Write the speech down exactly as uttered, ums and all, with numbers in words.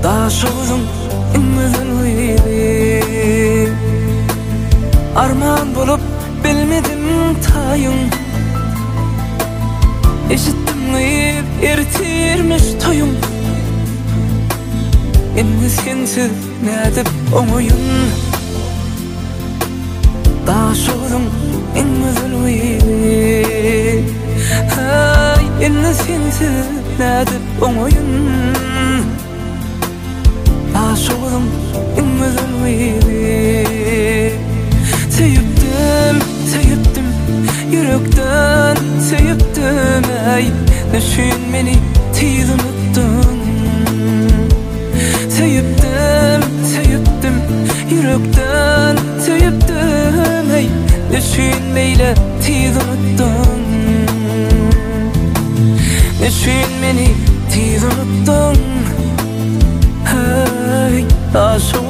Daşoğuzun inmeden uyudu. Arman bolup bilmedim tayın. Eşittim gıyıp ertirmiş toyun. Endi sensiz nädip oňoýun. Daşoğuzun inmeden uyudu. Hay, endi sensiz nädip oňoýun. Daşoğuzun inmeden uyudu. Sevdim, sevdim, yürekden sevdim. Ey, düşün meni tiz unuttun. Sevdim, sevdim, yürekten sevdim. Ey, düşün meyle tiz unuttun. Düşün meni tiz unuttun. Hey, daşoğuzun